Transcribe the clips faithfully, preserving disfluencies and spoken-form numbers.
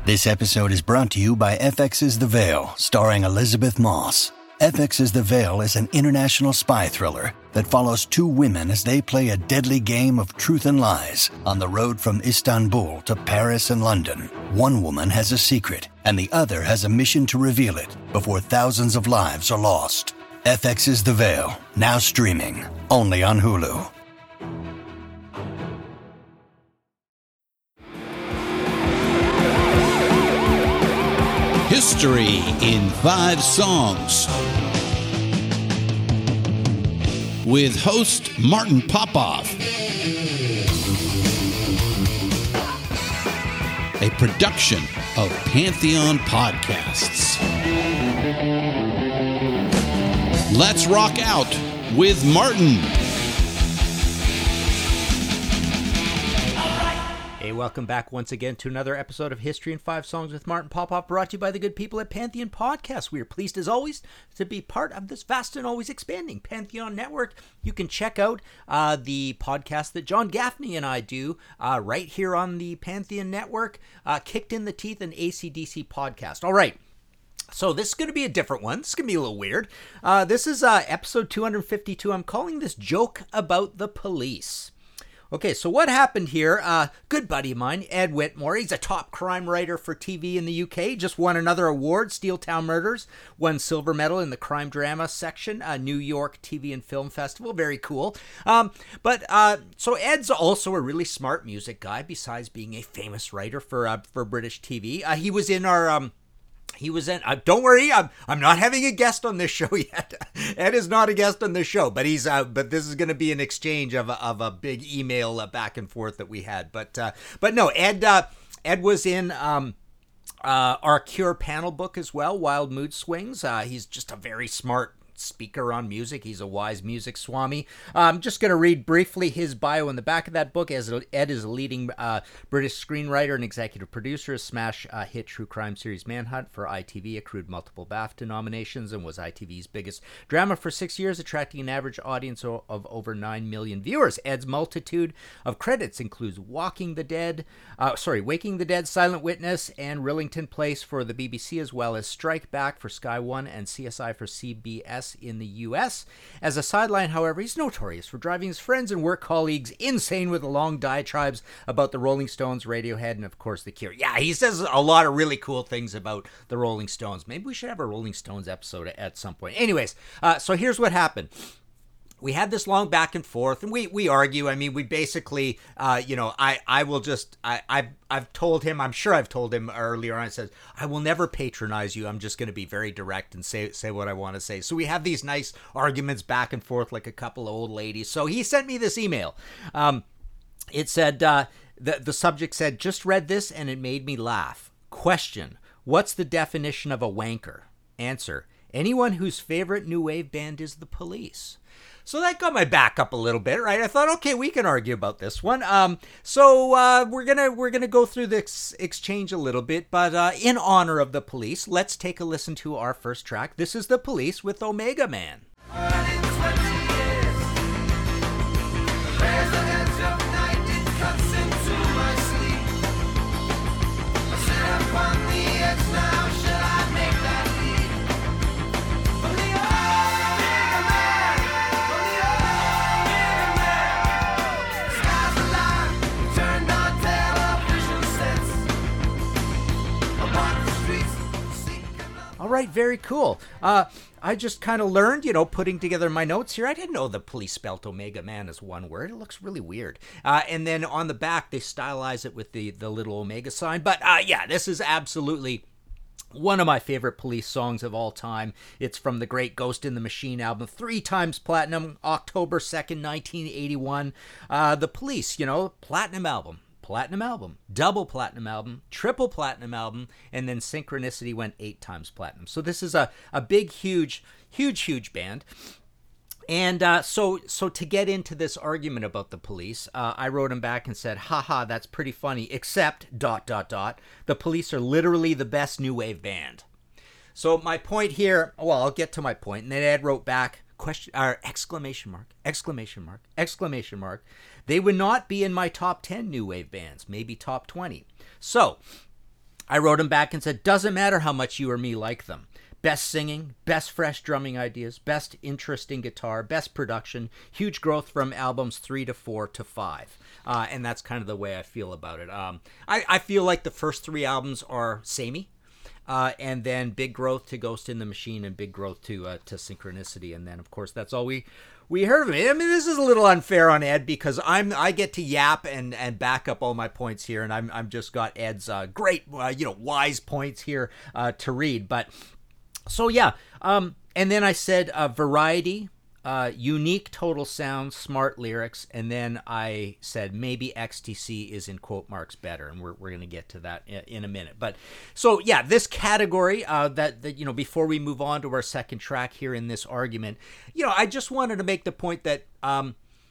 This episode is brought to you by F X's The Veil, starring Elizabeth Moss. F X's The Veil is an international spy thriller that follows two women as they play a deadly game of truth and lies on the road from Istanbul to Paris and London. One woman has a secret, and the other has a mission to reveal it before thousands of lives are lost. F X's The Veil, now streaming, only on Hulu. History in Five Songs with host Martin Popoff. A production of Pantheon Podcasts. Let's rock out with Martin. Hey, welcome back once again to another episode of History in Five Songs with Martin Popoff, brought to you by the good people at Pantheon Podcasts. We are pleased, as always, to be part of this vast and always expanding Pantheon network. You can check out uh, the podcast that John Gaffney and I do uh, right here on the Pantheon network, uh, Kicked in the Teeth, an A C D C podcast. All right. So this is going to be a different one. This is going to be a little weird. Uh, this is uh, episode two hundred fifty-two. I'm calling this Joke About the Police. Okay, so what happened here, uh, good buddy of mine, Ed Whitmore, he's a top crime writer for T V in the U K, just won another award, Steel Town Murders, won silver medal in the crime drama section, uh, New York T V and Film Festival, very cool. Um, but, uh, so Ed's also a really smart music guy, besides being a famous writer for, uh, for British T V. Uh, he was in our, um, He was in, uh, don't worry, I'm I'm not having a guest on this show yet. Ed is not a guest on this show, but he's uh, but this is going to be an exchange of a, of a big email uh, back and forth that we had. But uh, but no, Ed uh, Ed was in um, uh, our Cure panel book as well, Wild Mood Swings. Uh, he's just a very smart speaker on music. He's a wise music swami. Uh, I'm just going to read briefly his bio in the back of that book, as Ed is a leading uh, British screenwriter and executive producer of smash uh, hit true crime series Manhunt for I T V, accrued multiple BAFTA nominations, and was I T V's biggest drama for six years, attracting an average audience of over nine million viewers. Ed's multitude of credits includes Walking the Dead, uh, sorry, Waking the Dead, Silent Witness, and Rillington Place for the B B C, as well as Strike Back for Sky One and C S I for C B S in the U S. As a sideline, however, he's notorious for driving his friends and work colleagues insane with the long diatribes about the Rolling Stones, Radiohead, and of course The Cure. Yeah, he says a lot of really cool things about the Rolling Stones. Maybe we should have a Rolling Stones episode at some point. Anyways, uh, so here's what happened. We had this long back and forth, and we, we argue. I mean, we basically, uh, you know, I, I will just, I, I've, I've told him, I'm sure I've told him earlier on, I said, I will never patronize you. I'm just going to be very direct and say, say what I want to say. So we have these nice arguments back and forth like a couple of old ladies. So he sent me this email. Um, it said, uh, the, the subject said, just read this and it made me laugh. Question, what's the definition of a wanker? Answer, anyone whose favorite new wave band is The Police. So that got my back up a little bit, right? I thought, okay, we can argue about this one. Um, so uh, we're gonna we're gonna go through this exchange a little bit, but uh, in honor of The Police, let's take a listen to our first track. This is The Police with Omega Man. All right, very cool. Uh, I just kind of learned, you know, putting together my notes here. I didn't know The Police spelt Omega Man as one word. It looks really weird. Uh, and then on the back, they stylize it with the, the little Omega sign. But uh, yeah, this is absolutely one of my favorite Police songs of all time. It's from the great Ghost in the Machine album, three times platinum, October second, nineteen eighty-one. Uh, the Police, you know, platinum album. Platinum album, double platinum album, triple platinum album, and then Synchronicity went eight times platinum. So this is a, a big, huge, huge, huge band. And uh, so so to get into this argument about The Police, uh, I wrote him back and said, haha, that's pretty funny, except, dot, dot, dot, The Police are literally the best new wave band. So my point here, well, I'll get to my point. And then Ed wrote back, question, or exclamation mark, exclamation mark, exclamation mark. They would not be in my top ten new wave bands, maybe top twenty. So I wrote him back and said, doesn't matter how much you or me like them. Best singing, best fresh drumming ideas, best interesting guitar, best production, huge growth from albums three to four to five. Uh, and that's kind of the way I feel about it. Um, I, I feel like the first three albums are samey. Uh, and then big growth to Ghost in the Machine and big growth to uh, to Synchronicity. And then, of course, that's all we we heard of it. I mean, this is a little unfair on Ed because I'm I get to yap and, and back up all my points here. And I'm I'm just got Ed's uh, great, uh, you know, wise points here uh, to read. But so, yeah. Um, and then I said uh, variety. Uh, unique total sound, smart lyrics, and then I said maybe X T C is in quote marks better, and we're we're gonna get to that in, in a minute. But so yeah, this category uh, that that you know before we move on to our second track here in this argument, you know, I just wanted to make the point that um,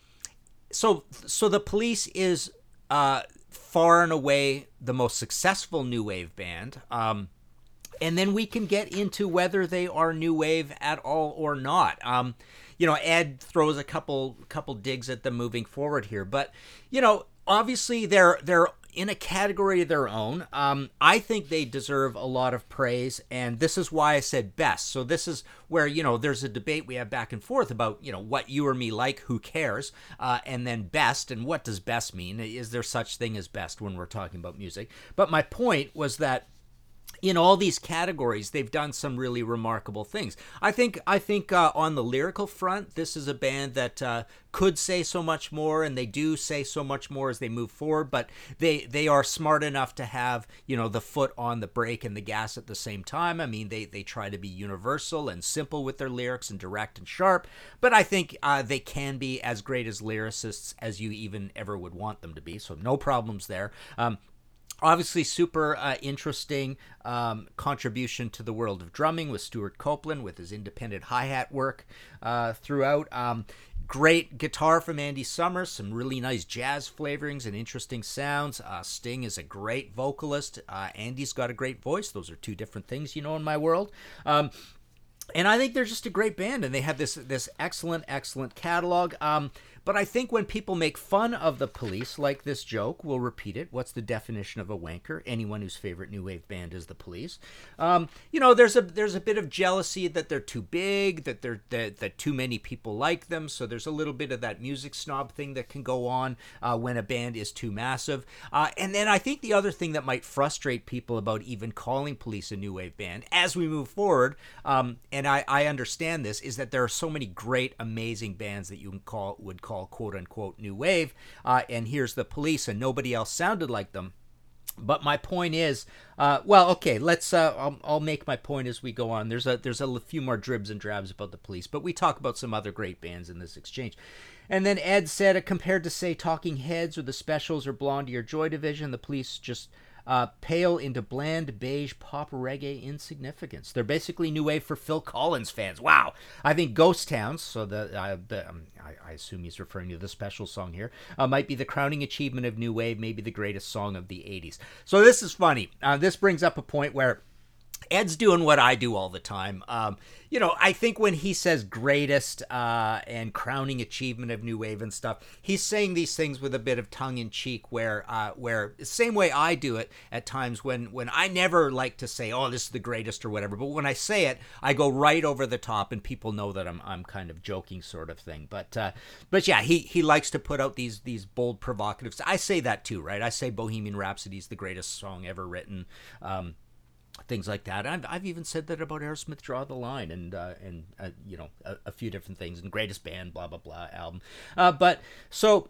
so so the Police is uh, far and away the most successful new wave band. Um, and then we can get into whether they are new wave at all or not. Um, You know, Ed throws a couple couple digs at them moving forward here, but you know, obviously they're they're in a category of their own. Um, I think they deserve a lot of praise, and this is why I said best. So this is where you know there's a debate we have back and forth about you know what you or me like, who cares, uh, and then best, and what does best mean? Is there such thing as best when we're talking about music? But my point was that in all these categories, they've done some really remarkable things. I think I think uh, on the lyrical front, this is a band that uh, could say so much more, and they do say so much more as they move forward, but they, they are smart enough to have, you know, the foot on the brake and the gas at the same time. I mean, they, they try to be universal and simple with their lyrics and direct and sharp, but I think uh, they can be as great as lyricists as you even ever would want them to be, so no problems there. Um, Obviously, super uh, interesting um, contribution to the world of drumming with Stuart Copeland with his independent hi-hat work uh, throughout. Um, great guitar from Andy Summers, some really nice jazz flavorings and interesting sounds. Uh, Sting is a great vocalist. Uh, Andy's got a great voice. Those are two different things, you know, in my world. Um, and I think they're just a great band, and they have this this excellent, excellent catalog. Um, But I think when people make fun of the Police, like this joke, we'll repeat it. What's the definition of a wanker? Anyone whose favorite new wave band is the Police. Um, you know, there's a there's a bit of jealousy that they're too big, that they're that, that too many people like them. So there's a little bit of that music snob thing that can go on uh, when a band is too massive. Uh, and then I think the other thing that might frustrate people about even calling Police a new wave band as we move forward, um, and I, I understand this, is that there are so many great, amazing bands that you can call would call quote-unquote new wave, uh, and here's the Police, and nobody else sounded like them. But my point is, uh, well, okay, let's. Uh, I'll, I'll make my point as we go on. There's a there's a few more dribs and drabs about the Police, but we talk about some other great bands in this exchange. And then Ed said, compared to say Talking Heads or the Specials or Blondie or Joy Division, the Police just Uh, pale into bland beige pop reggae insignificance. They're basically new wave for Phil Collins fans. Wow. I think Ghost Towns, so the, uh, the um, I, I assume he's referring to the Special song here, uh, might be the crowning achievement of new wave, maybe the greatest song of the eighties. So this is funny. Uh, this brings up a point where Ed's doing what I do all the time. Um, you know, I think when he says greatest uh, and crowning achievement of new wave and stuff, he's saying these things with a bit of tongue in cheek. Where, uh, where the same way I do it at times when when I never like to say, "Oh, this is the greatest" or whatever. But when I say it, I go right over the top, and people know that I'm I'm kind of joking, sort of thing. But uh, but yeah, he he likes to put out these these bold, provocative. I say that too, right? I say Bohemian Rhapsody is the greatest song ever written. Um, Things like that. I've I've even said that about Aerosmith, Draw the Line, and uh, and uh, you know a, a few different things. And greatest band, blah blah blah album. Uh, but so,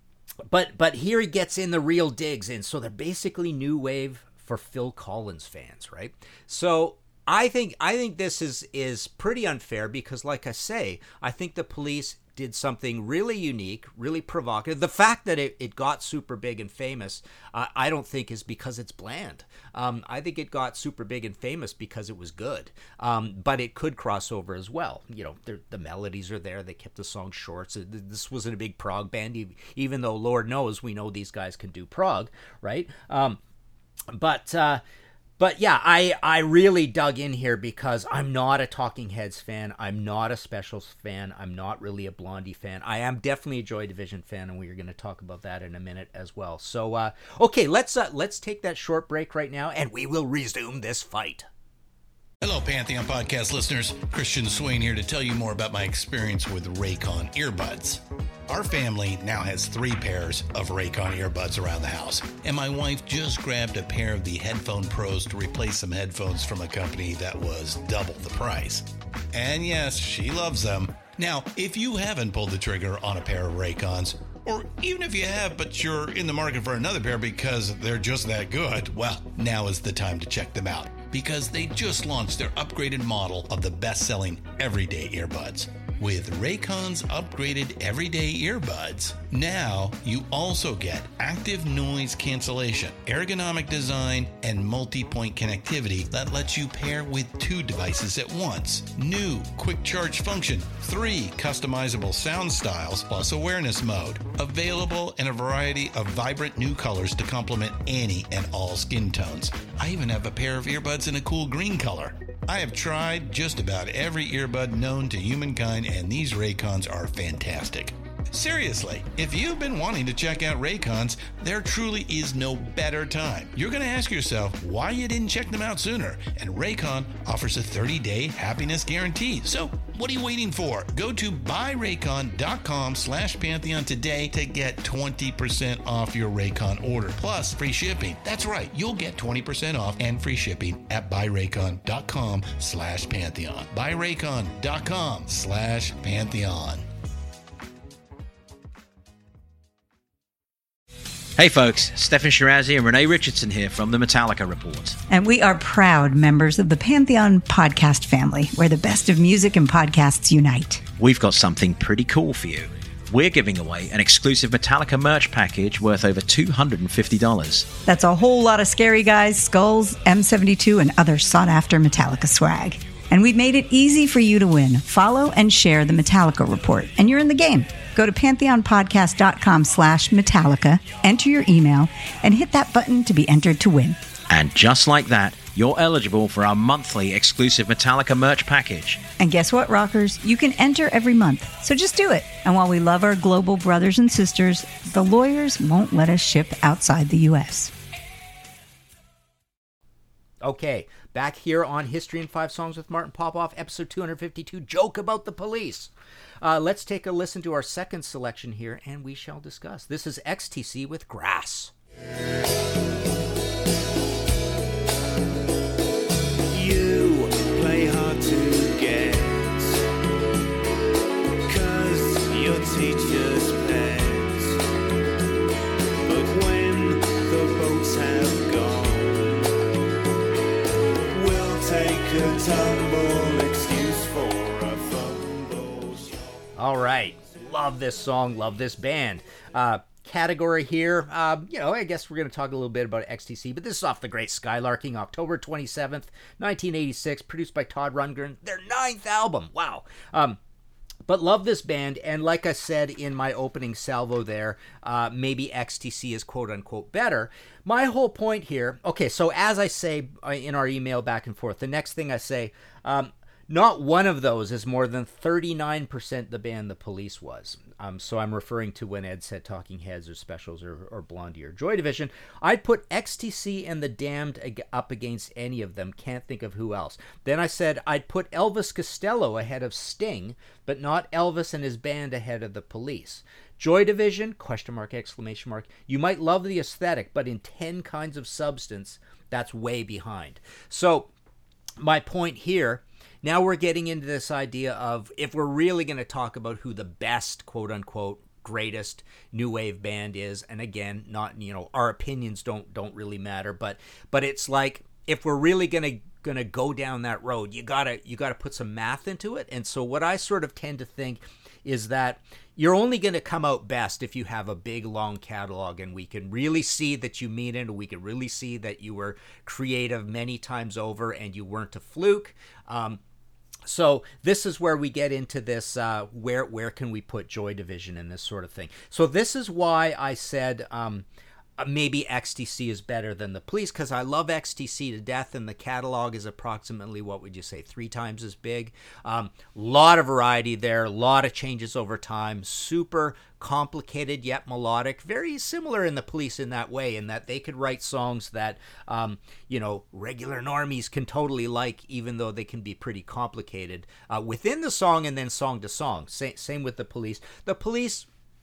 but but here he gets in the real digs in. So they're basically new wave for Phil Collins fans, right? So I think I think this is is pretty unfair because, like I say, I think the Police did something really unique, really provocative. The fact that it, it got super big and famous, uh, I don't think is because it's bland. Um, I think it got super big and famous because it was good. Um, but it could cross over as well. You know, the melodies are there. They kept the song short. So this wasn't a big prog band, even though Lord knows we know these guys can do prog, right? Um, but... Uh, But yeah, I, I really dug in here because I'm not a Talking Heads fan. I'm not a Specials fan. I'm not really a Blondie fan. I am definitely a Joy Division fan, and we're going to talk about that in a minute as well. So, uh, okay, let's uh, let's take that short break right now, and we will resume this fight. Hello, Pantheon Podcast listeners. Christian Swain here to tell you more about my experience with Raycon earbuds. Our family now has three pairs of Raycon earbuds around the house, and my wife just grabbed a pair of the Headphone Pros to replace some headphones from a company that was double the price. And yes, she loves them. Now, if you haven't pulled the trigger on a pair of Raycons, or even if you have, but you're in the market for another pair because they're just that good, well, now is the time to check them out, because they just launched their upgraded model of the best-selling everyday earbuds. With Raycon's upgraded everyday earbuds, now you also get active noise cancellation, ergonomic design, and multi-point connectivity that lets you pair with two devices at once. New quick charge function, three customizable sound styles, plus awareness mode. Available in a variety of vibrant new colors to complement any and all skin tones. I even have a pair of earbuds in a cool green color. I have tried just about every earbud known to humankind, and these Raycons are fantastic. Seriously, if you've been wanting to check out Raycons, there truly is no better time. You're going to ask yourself why you didn't check them out sooner, and Raycon offers a thirty-day happiness guarantee. So what are you waiting for? Go to buyraycon.com slash Pantheon today to get twenty percent off your Raycon order, plus free shipping. That's right, you'll get twenty percent off and free shipping at buyraycon.com slash Pantheon. buyraycon.com slash Pantheon. Hey folks, Stefan Shirazi and Renee Richardson here from the Metallica Report. And we are proud members of the Pantheon podcast family, where the best of music and podcasts unite. We've got something pretty cool for you. We're giving away an exclusive Metallica merch package worth over two hundred fifty dollars. That's a whole lot of Scary Guys, Skulls, M seventy-two, and other sought-after Metallica swag. And we've made it easy for you to win. Follow and share the Metallica Report, and you're in the game. Go to pantheonpodcast.com slash Metallica, enter your email, and hit that button to be entered to win. And just like that, you're eligible for our monthly exclusive Metallica merch package. And guess what, rockers? You can enter every month, so just do it. And while we love our global brothers and sisters, the lawyers won't let us ship outside the U S. Okay, back here on History in Five Songs with Martin Popoff, episode two fifty-two, Joke About the Police. Uh, let's take a listen to our second selection here, and we shall discuss. This is X T C with Grass. You play hard to get, 'cause your teacher's pet. But when the boats have gone, we'll take a tumble, excuse for a fumble. All right, love this song, love this band. Uh, category here, uh, you know, I guess we're going to talk a little bit about X T C, but this is off the great Skylarking, October twenty-seventh, nineteen eighty-six, produced by Todd Rundgren, their ninth album. Wow. Um, but love this band, and like I said in my opening salvo there, uh, maybe X T C is quote-unquote better. My whole point here, okay, so as I say in our email back and forth, the next thing I say, um, not one of those is more than thirty-nine percent the band the Police was. Um, so I'm referring to when Ed said Talking Heads or Specials or, or Blondie or Joy Division. I'd put X T C and The Damned ag- up against any of them. Can't think of who else. Then I said I'd put Elvis Costello ahead of Sting, but not Elvis and his band ahead of the Police. Joy Division, question mark, exclamation mark. You might love the aesthetic, but in ten kinds of substance, that's way behind. So my point here, now we're getting into this idea of if we're really going to talk about who the best, quote unquote, greatest new wave band is, and again, not, you know, our opinions don't don't really matter, but but it's like if we're really going to going to go down that road, you got to you got to put some math into it. And so what I sort of tend to think is that you're only going to come out best if you have a big, long catalog, and we can really see that you mean it, and we can really see that you were creative many times over and you weren't a fluke. Um, So this is where we get into this, uh, where where can we put Joy Division in this sort of thing. So this is why I said um, Uh, maybe X T C is better than the Police, because I love X T C to death, and the catalog is approximately, what would you say, three times as big. Um, lot of variety there, a lot of changes over time, super complicated yet melodic, very similar in the Police in that way, in that they could write songs that, um, you know, regular normies can totally like, even though they can be pretty complicated uh, within the song and then song to song. Sa- same with the Police. The Police,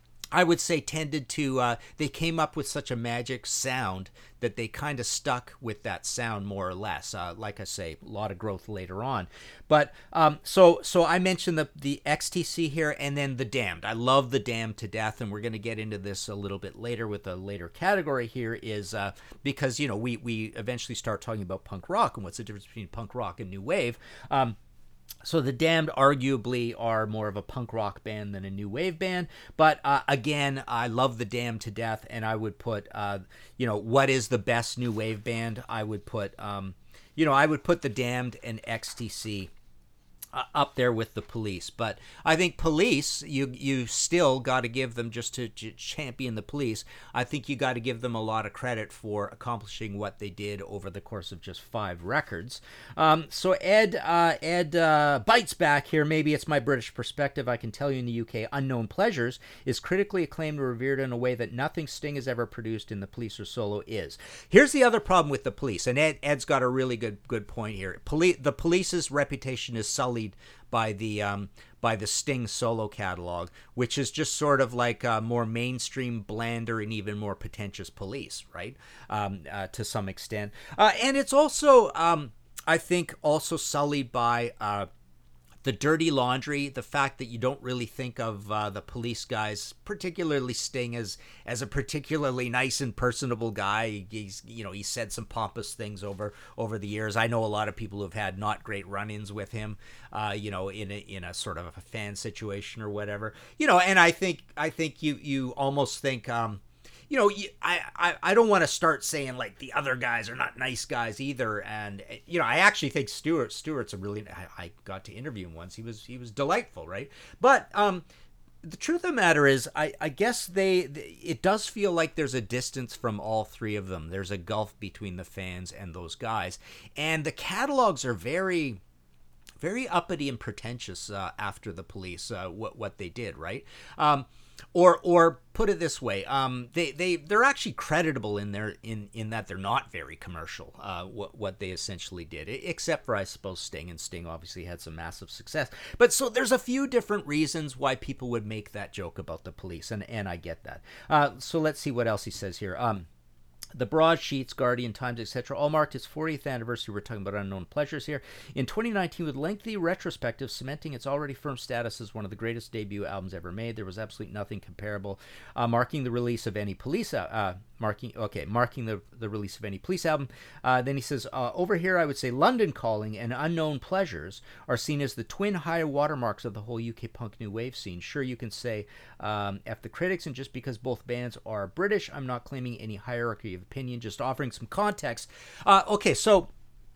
I would say, tended to, uh, they came up with such a magic sound that they kind of stuck with that sound more or less. Uh, like I say, a lot of growth later on. But um, so so I mentioned the, the X T C here, and then The Damned. I love The Damned to death, and we're going to get into this a little bit later with a later category here, is uh, because, you know, we, we eventually start talking about punk rock and what's the difference between punk rock and new wave. Um, So The Damned arguably are more of a punk rock band than a new wave band. But uh, again, I love The Damned to death, and I would put, uh, you know, what is the best new wave band? I would put, um, you know, I would put The Damned and X T C Uh, up there with the Police. But I think Police, you you still got to give them, just to, to champion the Police, I think you got to give them a lot of credit for accomplishing what they did over the course of just five records. Um, so Ed uh, Ed uh, bites back here. Maybe it's my British perspective. I can tell you in the U K, Unknown Pleasures is critically acclaimed and revered in a way that nothing Sting has ever produced in the Police or solo is. Here's the other problem with the Police, and Ed, Ed's got a really good good point here. Poli- the Police's reputation is sullied by the um, by the Sting solo catalog, which is just sort of like a more mainstream, blander, and even more pretentious Police, right? Um, uh, to some extent, uh, and it's also, um, I think, also sullied by uh, the dirty laundry, the fact that you don't really think of uh, the Police guys, particularly Sting, as as a particularly nice and personable guy. He's, you know, he said some pompous things over over the years. I know a lot of people who've had not great run-ins with him, uh, you know, in a, in a sort of a fan situation or whatever, you know. And I think I think you you almost think. Um, You know, I, I, I don't want to start saying, like, the other guys are not nice guys either. And, you know, I actually think Stewart Stewart's a really, I, I got to interview him once. He was he was delightful, right? But um, the truth of the matter is, I, I guess they, it does feel like there's a distance from all three of them. There's a gulf between the fans and those guys. And the catalogs are very, very uppity and pretentious uh, after the Police, uh, what, what they did, right? Um Or, or put it this way, um, they they they're actually creditable in their in, in that they're not very commercial. Uh, what what they essentially did, except for, I suppose, Sting, and Sting obviously had some massive success. But so there's a few different reasons why people would make that joke about the Police, and and I get that. Uh, so let's see what else he says here. Um. The Broadsheets, Guardian, Times, et cetera all marked its fortieth anniversary. We're talking about Unknown Pleasures here. In twenty nineteen, with lengthy retrospective cementing its already firm status as one of the greatest debut albums ever made, there was absolutely nothing comparable. Uh, marking the release of any Police, uh, marking okay, marking the the release of any Police album. Uh, then he says, uh, over here, I would say London Calling and Unknown Pleasures are seen as the twin high watermarks of the whole U K punk new wave scene. Sure, you can say um, F the critics, and just because both bands are British, I'm not claiming any hierarchy of opinion, just offering some context. Uh, okay, so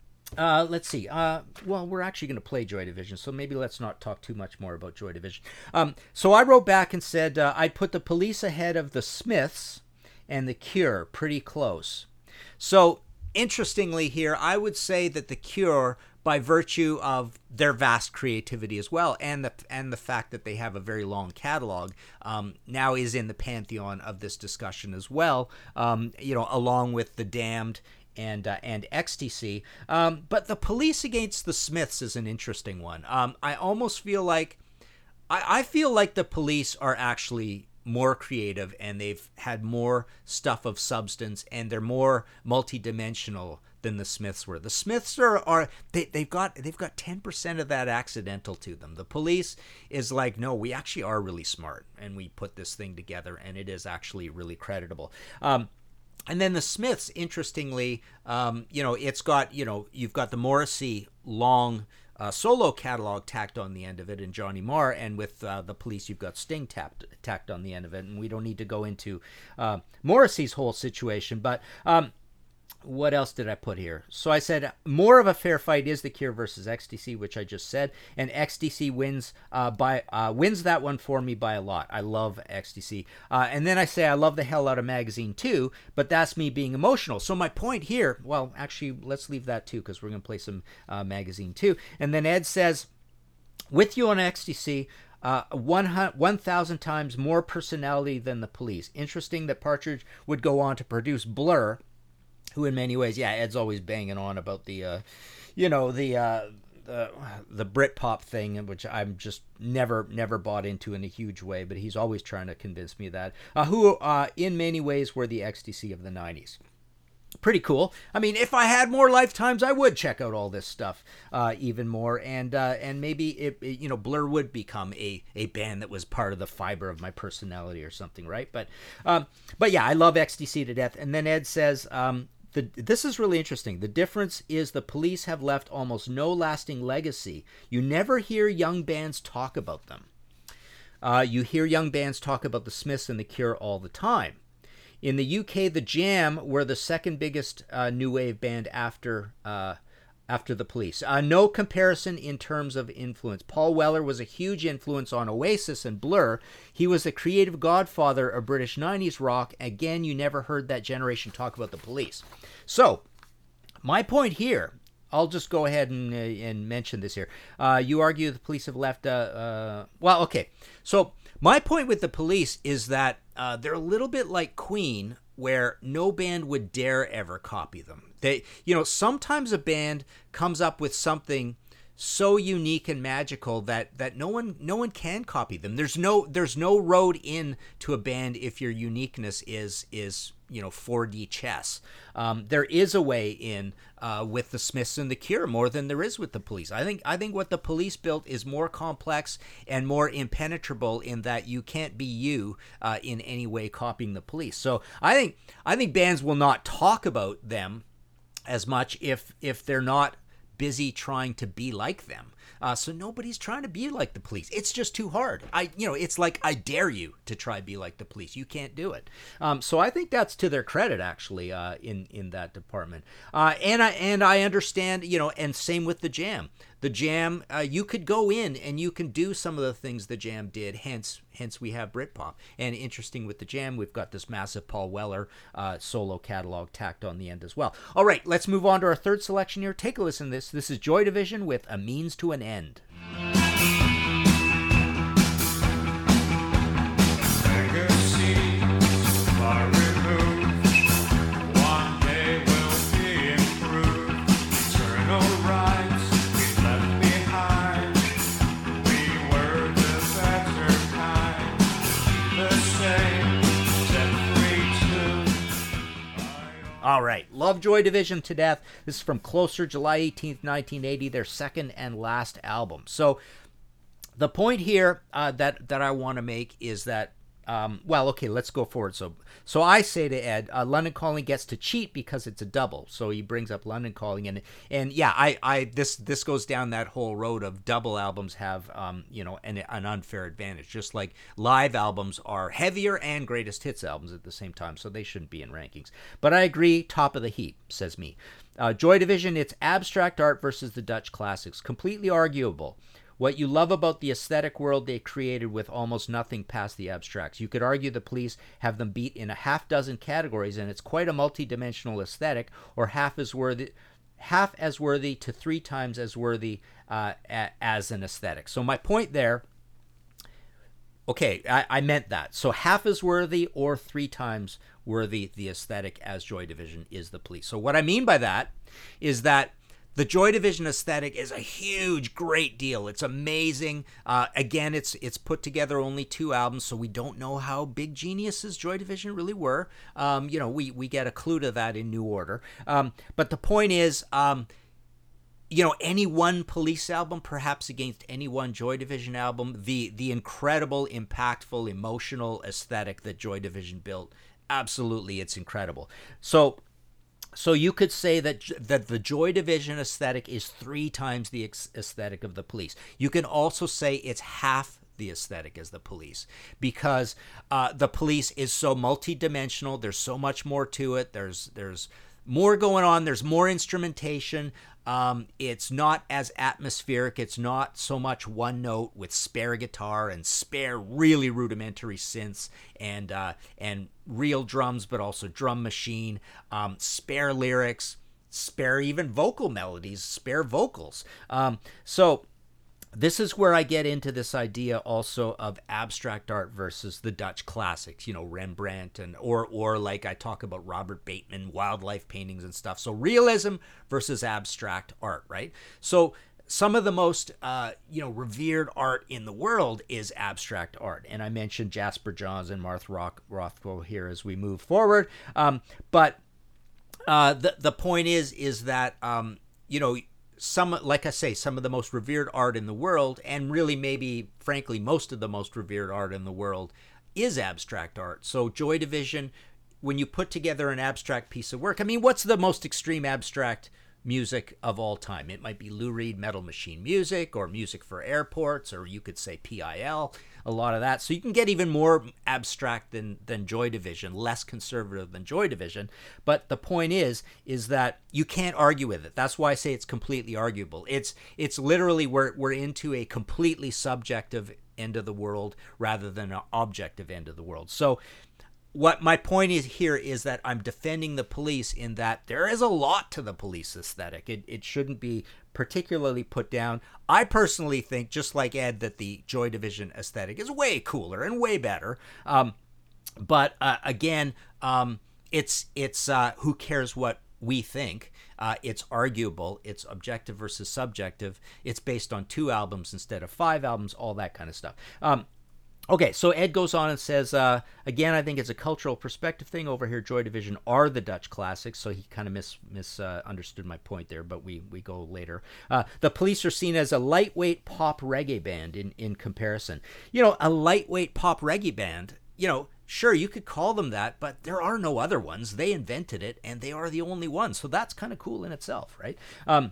uh, let's see. Uh, well, we're actually going to play Joy Division, so maybe let's not talk too much more about Joy Division. Um, so I wrote back and said uh, I'd put the Police ahead of the Smiths and the Cure, pretty close. So interestingly here, I would say that the Cure, by virtue of their vast creativity as well, and the and the fact that they have a very long catalog, um, now is in the pantheon of this discussion as well. Um, you know, along with the Damned and uh, and X T C. Um, but the Police against the Smiths is an interesting one. Um, I almost feel like I, I feel like the Police are actually more creative, and they've had more stuff of substance, and they're more multidimensional than the Smiths were. The Smiths are, are they, they've got they've got ten percent of that accidental to them. The Police is like, no, we actually are really smart, and we put this thing together, and it is actually really creditable. Um, and then the Smiths, interestingly, um, you know, it's got, you know, you've got the Morrissey long Uh, solo catalog tacked on the end of it, and Johnny Marr, and with uh, the Police, you've got Sting tapped, tacked on the end of it, and we don't need to go into uh, Morrissey's whole situation, but um, what else did I put here? So I said more of a fair fight is The Cure versus X T C, which I just said, and X T C wins uh, by uh, wins that one for me by a lot. I love X T C, uh, and then I say I love the hell out of Magazine too, but that's me being emotional. So my point here, well, actually, let's leave that too because we're gonna play some uh, Magazine too. And then Ed says, with you on X T C. Uh, one thousand times more personality than the Police. Interesting that Partridge would go on to produce Blur, who in many ways, yeah, Ed's always banging on about the, uh, you know, the, uh, the the Britpop thing, which I'm just never, never bought into in a huge way, but he's always trying to convince me that, uh, who uh, in many ways were the X T C of the nineties. Pretty cool. I mean, if I had more lifetimes, I would check out all this stuff uh, even more, and uh, and maybe it, it, you know, Blur would become a, a band that was part of the fiber of my personality or something, right? But um, but yeah, I love X T C to death. And then Ed says, um, the this is really interesting. The difference is the Police have left almost no lasting legacy. You never hear young bands talk about them. Uh, you hear young bands talk about the Smiths and the Cure all the time. In the U K, the Jam were the second biggest uh, new wave band after uh, after the Police. Uh, no comparison in terms of influence. Paul Weller was a huge influence on Oasis and Blur. He was the creative godfather of British nineties rock. Again, you never heard that generation talk about the Police. So, my point here, I'll just go ahead and, uh, and mention this here. Uh, you argue the Police have left... Uh, uh, well, okay. So, my point with the Police is that uh, they're a little bit like Queen, where no band would dare ever copy them. They, you know, sometimes a band comes up with something so unique and magical that that no one no one can copy them. There's no there's no road in to a band if your uniqueness is is you know four D chess. Um, there is a way in uh, with the Smiths and the Cure more than there is with the Police. I think I think what the Police built is more complex and more impenetrable in that you can't be you uh, in any way copying the Police. So I think I think bands will not talk about them as much if if they're not busy trying to be like them. Uh, so nobody's trying to be like the Police. It's just too hard. I, you know, it's like I dare you to try be like the Police. You can't do it. Um, so I think that's to their credit, actually, uh, in in that department. Uh, and I and I understand, you know, and same with the Jam. The Jam, uh, you could go in and you can do some of the things the Jam did. Hence, hence we have Britpop. And interesting with the Jam, we've got this massive Paul Weller uh, solo catalog tacked on the end as well. All right, let's move on to our third selection here. Take a listen to this. This is Joy Division with A Means to an End. All right, love Joy Division to death. This is from Closer, July eighteenth, nineteen eighty, their second and last album. So the point here uh, that, that I want to make is that, um, well, okay, let's go forward. So so I say to Ed, uh, London Calling gets to cheat because it's a double. So he brings up London Calling. And, and yeah, I, I this this goes down that whole road of double albums have, um, you know, an, an unfair advantage. Just like live albums are heavier and greatest hits albums at the same time. So they shouldn't be in rankings. But I agree, top of the heap, says me. Uh, Joy Division, it's abstract art versus the Dutch classics. Completely arguable. What you love about the aesthetic world they created with almost nothing past the abstracts. You could argue the Police have them beat in a half dozen categories, and it's quite a multi-dimensional aesthetic, or half as worthy, half as worthy to three times as worthy uh, a, as an aesthetic. So my point there, okay, I, I meant that. So half as worthy or three times worthy the aesthetic as Joy Division is the Police. So what I mean by that is that the Joy Division aesthetic is a huge, great deal. It's amazing. Uh, again, it's it's put together only two albums, so we don't know how big geniuses Joy Division really were. Um, you know, we, we get a clue to that in New Order. Um, but the point is, um, you know, any one Police album, perhaps against any one Joy Division album, the the incredible, impactful, emotional aesthetic that Joy Division built, absolutely, it's incredible. So... So you could say that that the Joy Division aesthetic is three times the aesthetic of the Police. You can also say it's half the aesthetic as the Police, because uh, the Police is so multidimensional. There's so much more to it. There's there's more going on. There's more instrumentation. Um, it's not as atmospheric. It's not so much one note with spare guitar and spare really rudimentary synths and uh, and real drums, but also drum machine, um, spare lyrics, spare even vocal melodies, spare vocals. Um, so this is where I get into this idea also of abstract art versus the Dutch classics, you know, Rembrandt and or or like I talk about Robert Bateman, wildlife paintings and stuff. So realism versus abstract art, right? So some of the most, uh, you know, revered art in the world is abstract art. And I mentioned Jasper Johns and Martha Rock, Rothko here as we move forward. Um, but uh, the, the point is, is that, um, you know, some, like I say, some of the most revered art in the world, and really maybe, frankly, most of the most revered art in the world is abstract art. So Joy Division, when you put together an abstract piece of work, I mean, what's the most extreme abstract music of all time? It might be Lou Reed Metal Machine music, or music for airports, or you could say P I L, a lot of that. So you can get even more abstract than than Joy Division, less conservative than Joy Division. But the point is, is that you can't argue with it. That's why I say it's completely arguable. It's it's literally we're we're into a completely subjective end of the world rather than an objective end of the world. So what my point is here is that I'm defending the police in that there is a lot to the police aesthetic. It it shouldn't be particularly put down. I personally think, just like Ed, that the Joy Division aesthetic is way cooler and way better. Um, but uh, again, um, it's it's uh, who cares what we think. Uh, it's arguable. It's objective versus subjective. It's based on two albums instead of five albums. All that kind of stuff. Um, Okay, so Ed goes on and says, uh, again, I think it's a cultural perspective thing. Over here, Joy Division are the Dutch classics, so he kind of mis misunderstood uh, my point there, but we, we go later. Uh, the Police are seen as a lightweight pop reggae band in, in comparison. You know, a lightweight pop reggae band, you know, sure, you could call them that, but there are no other ones. They invented it, and they are the only ones, so that's kind of cool in itself, right? Um,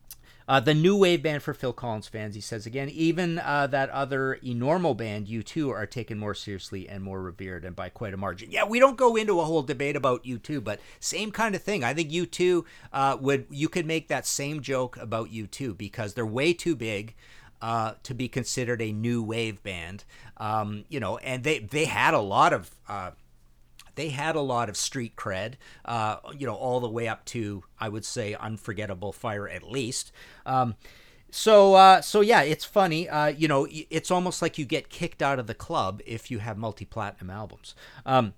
Uh, the new wave band for Phil Collins fans, he says again, even uh, that other enormal band, U two, are taken more seriously and more revered, and by quite a margin. Yeah, we don't go into a whole debate about U two, but same kind of thing. I think U two uh, would, you could make that same joke about U two because they're way too big uh, to be considered a new wave band. Um, you know, and they, they had a lot of... Uh, They had a lot of street cred, uh, you know, all the way up to, I would say, Unforgettable Fire at least. Um, so, uh, so yeah, it's funny. Uh, you know, it's almost like you get kicked out of the club if you have multi-platinum albums. Um,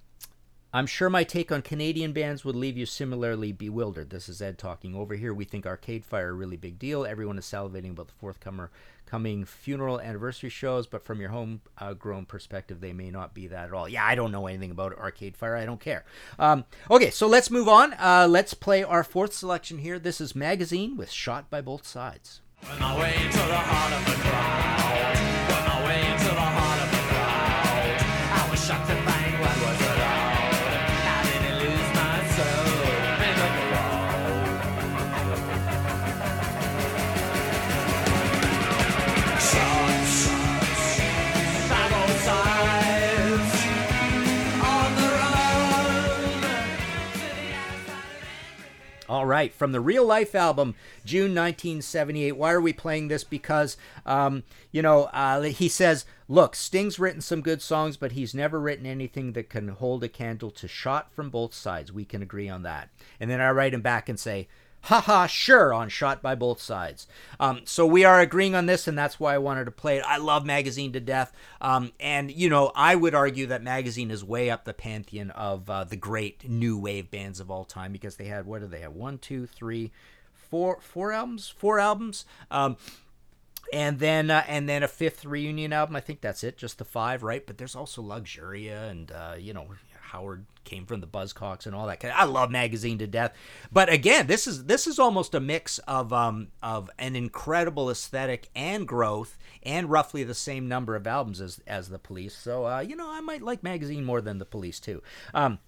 I'm sure my take on Canadian bands would leave you similarly bewildered. This is Ed talking. Over here, we think Arcade Fire a really big deal. Everyone is salivating about the forthcomer coming funeral anniversary shows, but from your homegrown perspective, they may not be that at all. Yeah, I don't know anything about Arcade Fire. I don't care. Um, okay, so let's move on. Uh, let's play our fourth selection here. This is Magazine with Shot by Both Sides. On my way to the heart of the crowd. On my way to the heart of the crowd. I was shocked to find what was allowed. I didn't lose my soul in the crowd. Shots by both sides. On the road to the outside. All right, from the Real Life album, June nineteen seventy-eight. Why are we playing this? Because, um, you know, uh, he says, look, Sting's written some good songs, but he's never written anything that can hold a candle to Shot from Both Sides. We can agree on that. And then I write him back and say, haha, sure, on Shot by Both Sides. Um, so we are agreeing on this, and that's why I wanted to play it. I love Magazine to death. Um, and, you know, I would argue that Magazine is way up the pantheon of uh, the great new wave bands of all time, because they had, what do they have? One, two, three, four, four albums? Four albums? Um, and then uh, and then a fifth reunion album. I think that's it, just the five, right? But there's also Luxuria and, uh, you know, Howard came from the Buzzcocks and all that. I love Magazine to death. But again, this is this is almost a mix of um of an incredible aesthetic and growth and roughly the same number of albums as as the Police. So uh, you know, I might like Magazine more than the Police too. Um,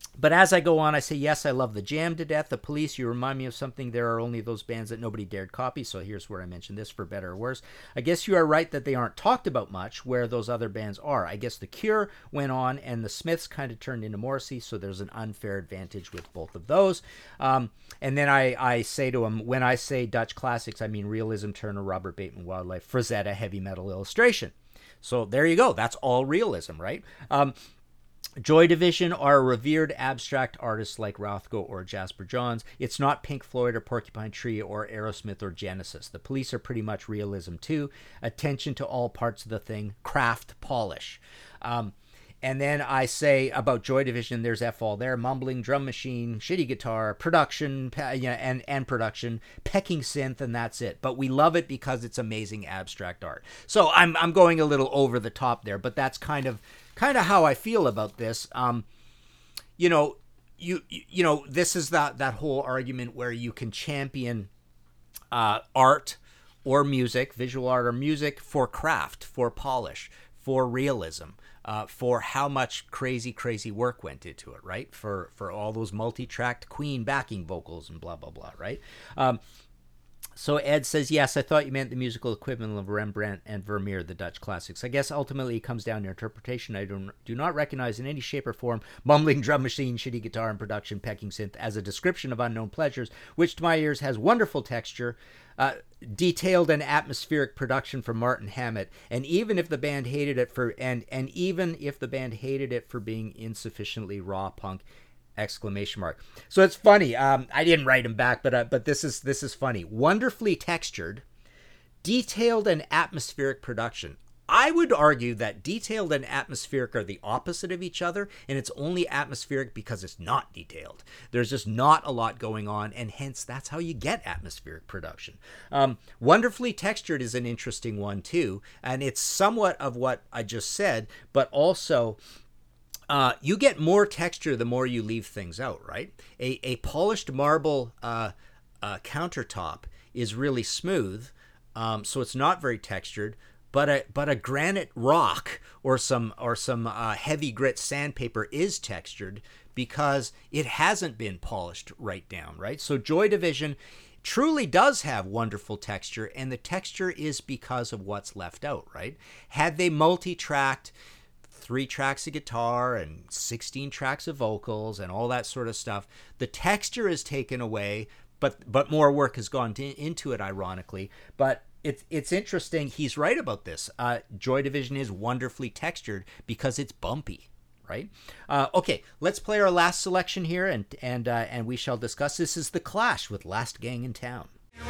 But as I go on, I say, yes, I love the Jam to death. The Police, you remind me of something. There are only those bands that nobody dared copy. So here's where I mention this, for better or worse. I guess you are right that they aren't talked about much where those other bands are. I guess The Cure went on and the Smiths kind of turned into Morrissey. So there's an unfair advantage with both of those. Um, and then I, I say to him, when I say Dutch classics, I mean Realism, Turner, Robert Bateman, Wildlife, Frazetta, Heavy Metal, Illustration. So there you go. That's all realism, right? Um, Joy Division are revered abstract artists like Rothko or Jasper Johns. It's not Pink Floyd or Porcupine Tree or Aerosmith or Genesis. The Police are pretty much realism too. Attention to all parts of the thing. Craft, polish. Um, and then I say about Joy Division, there's F all there. Mumbling, drum machine, shitty guitar, production, pe- yeah, and, and production, pecking synth, and that's it. But we love it because it's amazing abstract art. So I'm I'm going a little over the top there, but that's kind of kind of how I feel about this. Um, you know, you you know, this is that that whole argument where you can champion uh, art or music, visual art or music, for craft, for polish, for realism, uh, for how much crazy, crazy work went into it, right? For for all those multi-tracked Queen backing vocals and blah, blah, blah, right? Um, So Ed says, yes, I thought you meant the musical equivalent of Rembrandt and Vermeer, the Dutch classics. I guess ultimately it comes down to interpretation. I don't, do not recognize in any shape or form mumbling drum machine, shitty guitar, and production pecking synth as a description of unknown pleasures, which to my ears has wonderful texture, uh, detailed and atmospheric production from Martin Hammett. And even if the band hated it for and and even if the band hated it for being insufficiently raw punk, exclamation mark. So it's funny. Um, I didn't write him back, but uh, but this is this is funny. Wonderfully textured, detailed and atmospheric production. I would argue that detailed and atmospheric are the opposite of each other, and it's only atmospheric because it's not detailed. There's just not a lot going on, and hence that's how you get atmospheric production. Um, wonderfully textured is an interesting one too, and it's somewhat of what I just said, but also Uh, you get more texture the more you leave things out, right? A, a polished marble uh, uh, countertop is really smooth, um, so it's not very textured. But a but a granite rock or some or some uh, heavy grit sandpaper is textured because it hasn't been polished right down, right? So Joy Division truly does have wonderful texture, and the texture is because of what's left out, right? Had they multi-tracked three tracks of guitar and sixteen tracks of vocals and all that sort of stuff, the texture is taken away, but but more work has gone to, into it, ironically. But it's it's interesting. He's right about this. Uh, Joy Division is wonderfully textured because it's bumpy, right? Uh, okay, let's play our last selection here, and and uh, and we shall discuss. This is The Clash with Last Gang in Town.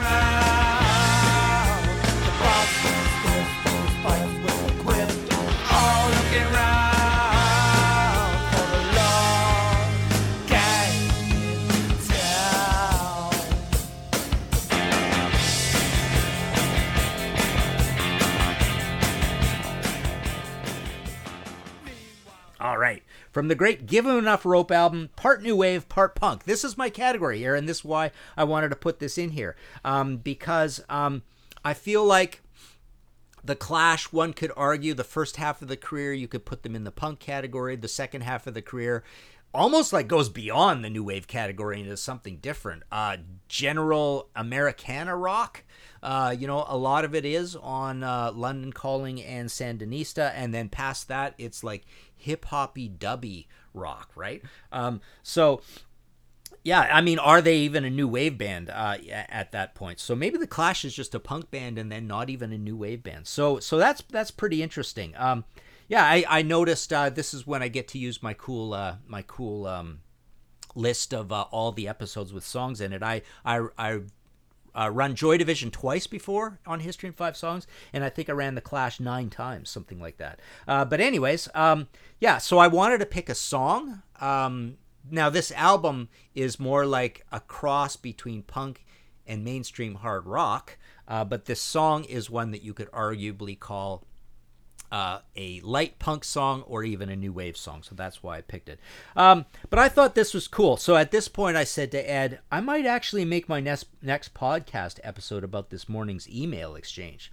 All right. From the great Give 'Em Enough Rope album, part new wave, part punk. This is my category here, and this is why I wanted to put this in here. Um, because um, I feel like The Clash, one could argue the first half of the career, you could put them in the punk category. The second half of the career almost like goes beyond the new wave category into something different. Uh, general Americana rock. Uh, you know, a lot of it is on uh, London Calling and Sandinista, and then past that, it's like hip-hoppy, dubby rock, right? Um, so, yeah, I mean, are they even a new wave band uh, at that point? So maybe The Clash is just a punk band and then not even a new wave band. So, so that's that's pretty interesting. Um, yeah, I, I noticed uh, this is when I get to use my cool uh, my cool um, list of uh, all the episodes with songs in it. I I I. Uh, run Joy Division twice before on History in Five Songs, and I think I ran The Clash nine times, something like that. Uh, but anyways, um, yeah, so I wanted to pick a song. Um, now, this album is more like a cross between punk and mainstream hard rock, uh, but this song is one that you could arguably call Uh, a light punk song or even a new wave song, so that's why I picked it. Um, but I thought this was cool, so at this point I said to Ed, I might actually make my next next podcast episode about this morning's email exchange.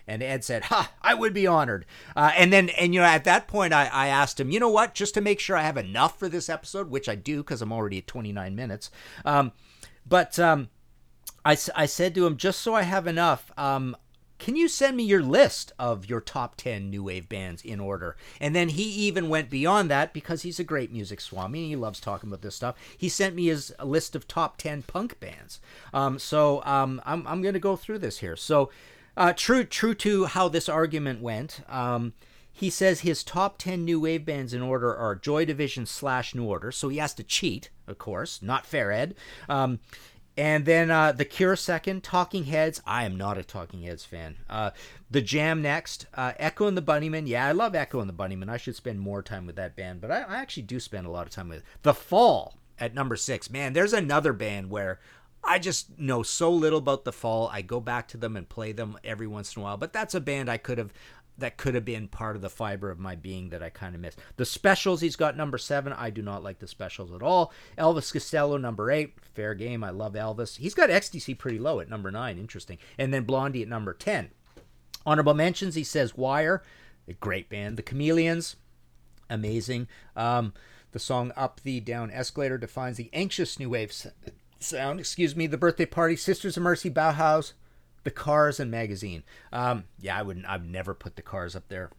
And Ed said, ha, I would be honored. Uh, and then, and you know, at that point, I, I asked him, you know what, just to make sure I have enough for this episode, which I do because I'm already at twenty-nine minutes. Um, but um, I, I said to him, just so I have enough, um, can you send me your list of your top ten new wave bands in order? And then he even went beyond that because he's a great music swami and he loves talking about this stuff. He sent me his a list of top ten punk bands. Um, so um, I'm, I'm going to go through this here. So uh, true, true to how this argument went, um, he says his top ten new wave bands in order are Joy Division slash New Order. So he has to cheat, of course. Not fair, Ed. Um, And then uh, The Cure second, Talking Heads. I am not a Talking Heads fan. Uh, the Jam next, uh, Echo and the Bunnymen. Yeah, I love Echo and the Bunnymen. I should spend more time with that band, but I, I actually do spend a lot of time with it. The Fall at number six. Man, there's another band where I just know so little about The Fall. I go back to them and play them every once in a while, but that's a band I could have that could have been part of the fiber of my being that I kind of missed. The Specials, he's got number seven. I do not like the Specials at all. Elvis Costello, number eight. Fair game. I love Elvis. He's got X T C pretty low at number nine. Interesting. And then Blondie at number ten. Honorable mentions, he says Wire, a great band. The Chameleons, amazing. Um, the song Up the Down Escalator defines the anxious new wave sound. Excuse me. The Birthday Party, Sisters of Mercy, Bauhaus, The Cars, and Magazine. Um, yeah, I wouldn't. I've never put The Cars up there.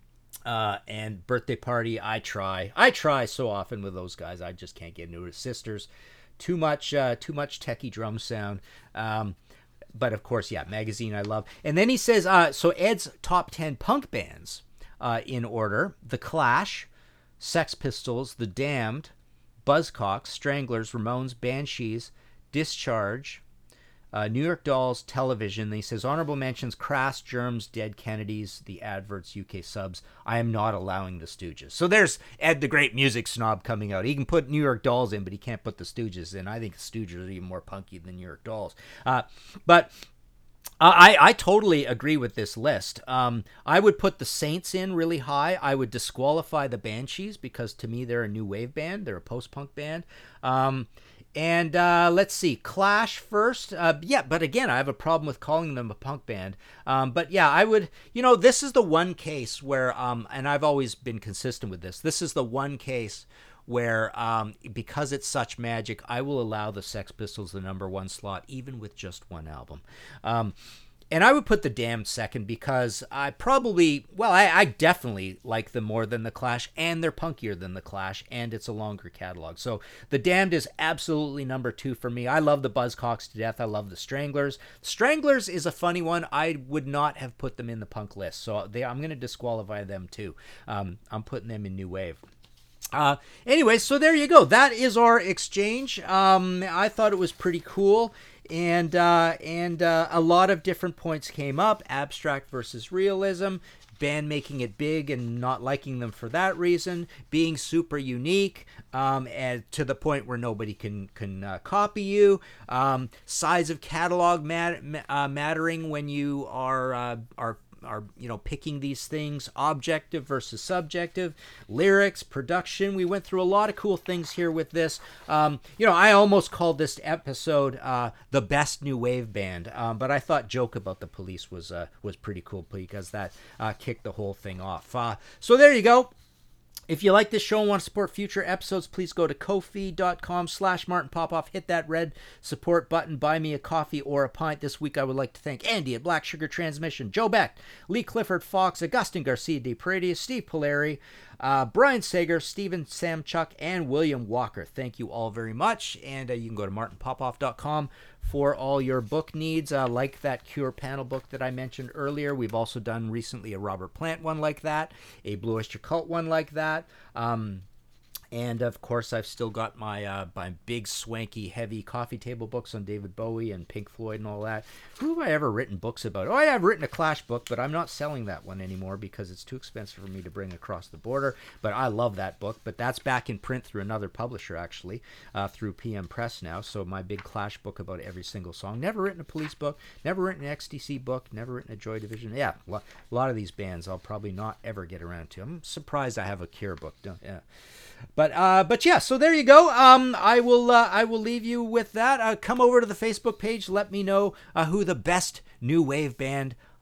Uh, and Birthday Party, I try. I try so often with those guys. I just can't get into it. Sisters, too much, uh, too much techie drum sound. Um, but of course, yeah, Magazine I love. And then he says, uh, so Ed's top ten punk bands uh, in order: The Clash, Sex Pistols, The Damned, Buzzcocks, Stranglers, Ramones, Banshees, Discharge, Uh, New York Dolls, Television. He says honorable mentions: Crass, Germs, Dead Kennedys, The Adverts, U K Subs. I am not allowing the Stooges. So there's Ed the Great Music Snob coming out. He can put New York Dolls in, but he can't put the Stooges in. I think the Stooges are even more punky than New York Dolls. Uh, but uh, I, I totally agree with this list. Um, I would put the Saints in really high. I would disqualify the Banshees because to me they're a new wave band. They're a post-punk band. Um, And uh, let's see, Clash first. Uh, yeah, but again, I have a problem with calling them a punk band. Um, but yeah, I would, you know, this is the one case where, um, and I've always been consistent with this, this is the one case where, um, because it's such magic, I will allow the Sex Pistols the number one slot, even with just one album. Um, And I would put The Damned second because I probably, well, I, I definitely like them more than The Clash, and they're punkier than The Clash, and it's a longer catalog. So The Damned is absolutely number two for me. I love the Buzzcocks to death. I love the Stranglers. Stranglers is a funny one. I would not have put them in the punk list, so they, I'm going to disqualify them too. Um, I'm putting them in New Wave. Uh, anyway, so there you go. That is our exchange. Um, I thought it was pretty cool. And uh, and uh, a lot of different points came up: abstract versus realism, band making it big and not liking them for that reason, being super unique, um, and to the point where nobody can can uh, copy you, um, size of catalog mat- uh, mattering when you are uh, are. are you know picking these things, objective versus subjective, lyrics, production. We went through a lot of cool things here with this. Um, you know, I almost called this episode uh, the best new wave band, um, but I thought Joke About the Police was uh, was pretty cool because that uh, kicked the whole thing off. Uh, so there you go. If you like this show and want to support future episodes, please go to ko-fi.com slash Martin Popoff. Hit that red support button. Buy me a coffee or a pint. This week I would like to thank Andy at Black Sugar Transmission, Joe Beck, Lee Clifford Fox, Augustin Garcia de Paredes, Steve Polari, uh, Brian Sager, Stephen Samchuk, and William Walker. Thank you all very much. And uh, you can go to martin popoff dot com for all your book needs, uh, like that Cure panel book that I mentioned earlier. We've also done recently a Robert Plant one like that, a Blue Oyster Cult one like that. Um, and of course, I've still got my uh, my big, swanky, heavy coffee table books on David Bowie and Pink Floyd and all that. Who have I ever written books about? Oh, I have written a Clash book, but I'm not selling that one anymore because it's too expensive for me to bring across the border. But I love that book. But that's back in print through another publisher, actually, uh, through P M Press now. So my big Clash book about every single song. Never written a Police book. Never written an X T C book. Never written a Joy Division. Yeah, a lot of these bands I'll probably not ever get around to. I'm surprised I have a Cure book. Don't, yeah. But uh, but yeah, so there you go. Um, I will uh, I will leave you with that. Uh, come over to the Facebook page. Let me know uh, who the best new wave band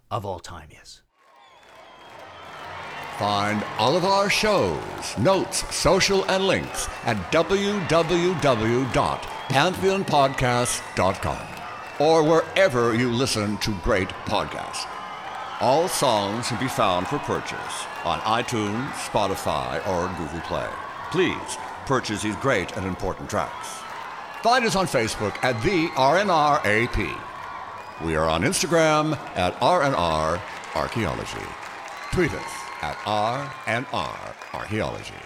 of all time is. Find all of our shows, notes, social, and links at w w w dot pantheon podcast dot com or wherever you listen to great podcasts. All songs can be found for purchase on iTunes, Spotify, or Google Play. Please purchase these great and important tracks. Find us on Facebook at the R N R A P. We are on Instagram at R N R Archaeology. Tweet us at R N R Archaeology.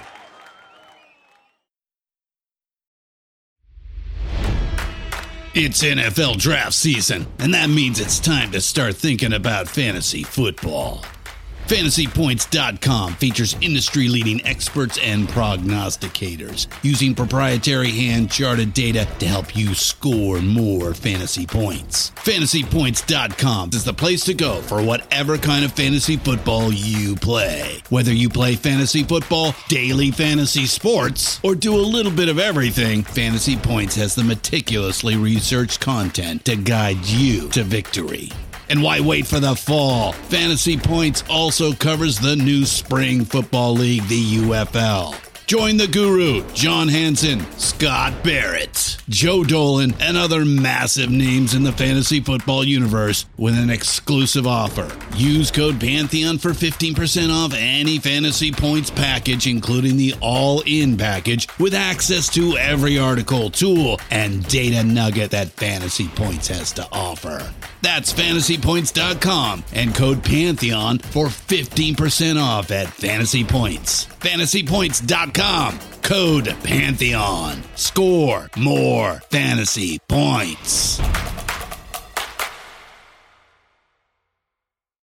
It's N F L draft season, and that means it's time to start thinking about fantasy football. Fantasy Points dot com features industry-leading experts and prognosticators using proprietary hand-charted data to help you score more fantasy points. Fantasy Points dot com is the place to go for whatever kind of fantasy football you play. Whether you play fantasy football, daily fantasy sports, or do a little bit of everything, Fantasy Points has the meticulously researched content to guide you to victory. And why wait for the fall? Fantasy Points also covers the new spring football league, the U F L. Join the guru, John Hansen, Scott Barrett, Joe Dolan, and other massive names in the fantasy football universe with an exclusive offer. Use code Pantheon for fifteen percent off any Fantasy Points package, including the all-in package, with access to every article, tool, and data nugget that Fantasy Points has to offer. That's Fantasy Points dot com and code Pantheon for fifteen percent off at Fantasy Points. Fantasy Points dot com, code Pantheon. Score more fantasy points.